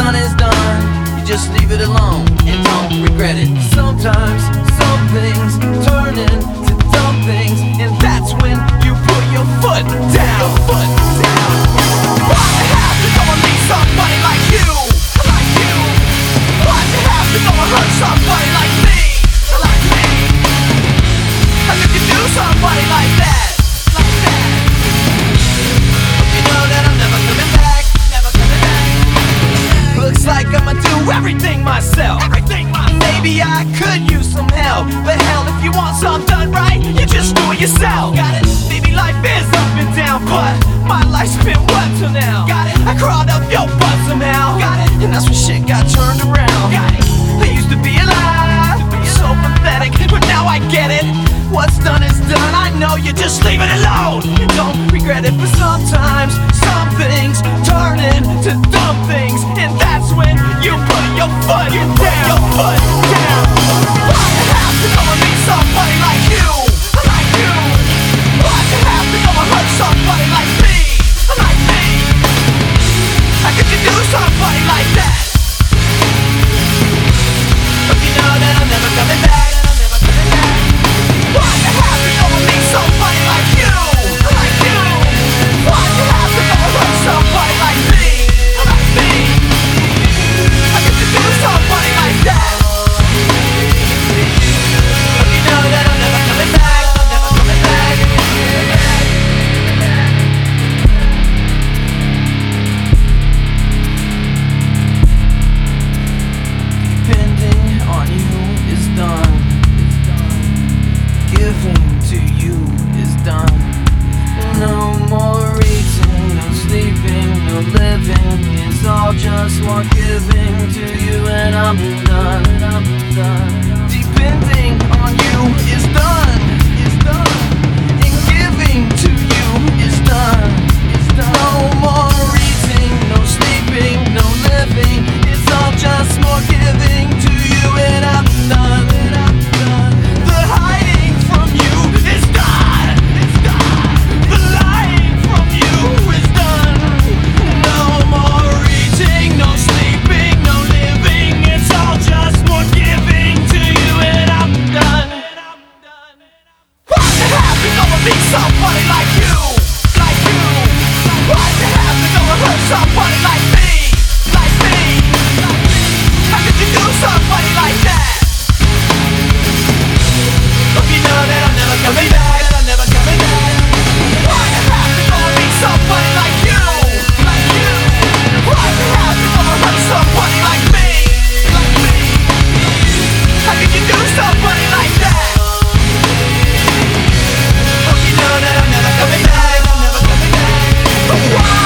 done is done. You just leave it alone and don't regret it. Sometimes some things turn into dumb things, and that's when you put your foot down. Why'd you have to go and leave somebody like you? Why'd you have to go and hurt somebody like me? How could you do somebody like that? You know that I'm never coming back. Looks like I'ma do everything myself. Maybe I could use some help, but hell, if you want something done right, you just do it yourself. Got it? Maybe life is up and down, but my life's been what till now? Got it? I crawled up your butt somehow. Got it? And that's when shit got turned around. Got it? I used to be alive, so pathetic, but now I get it. What's done is done, I know you just leave it alone. Don't regret it, but sometimes some things turn into dumb things, and that's when you put your foot down. Why'd you have to go and meet somebody like you? Why'd you have to go and hurt somebody like me? How could you do somebody like that? But you know that I'm never coming back. Why'd you have to go and meet somebody like you? Why'd you have to go and hurt somebody like me? How could you do somebody like that? But you know that I'm never coming back. Depending on you is done. Giving to you is done. No more eating, no sleeping, no living. It's all just more giving to you, and I'm done. Depending on you is done. And giving to you is done. No more eating, no sleeping, no living. It's all just more giving to you, and I'm done. The hiding from you is done. The lying from you is done. No more eating, no sleeping, no living. It's all just more giving to you, and I'm done. Why'd you have to go and meet somebody like you? Why'd you have to go and hurt somebody like me? How could you do somebody like that? Look, you know that I'm never coming back. Why'd you have to go and meet somebody like you? Why'd you have to go and hurt somebody like me? How could you do somebody like that? Look, you know that I'm never coming back. Why?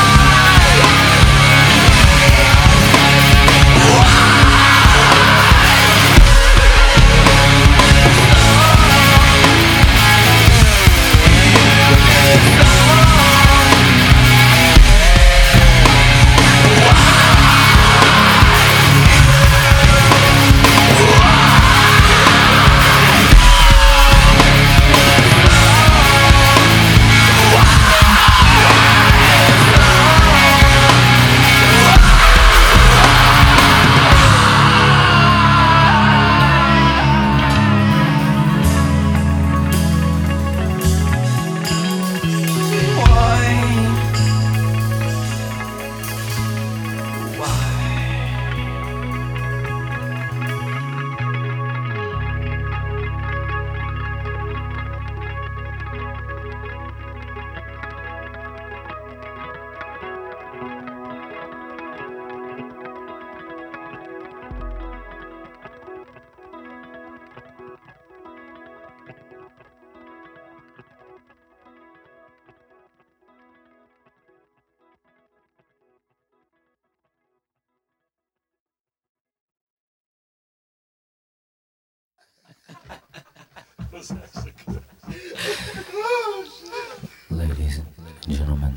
Ladies and gentlemen,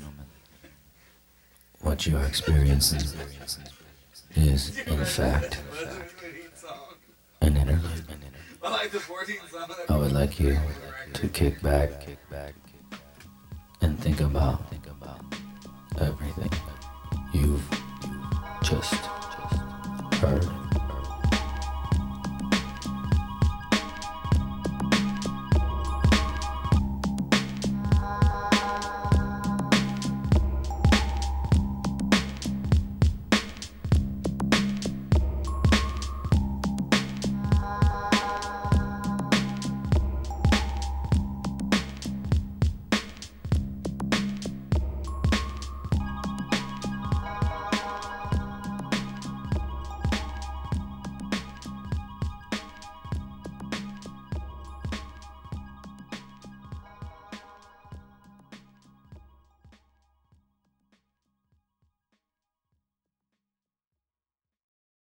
what you are experiencing is, in fact, an interlude. I would like you to kick back and think about everything you've just Heard.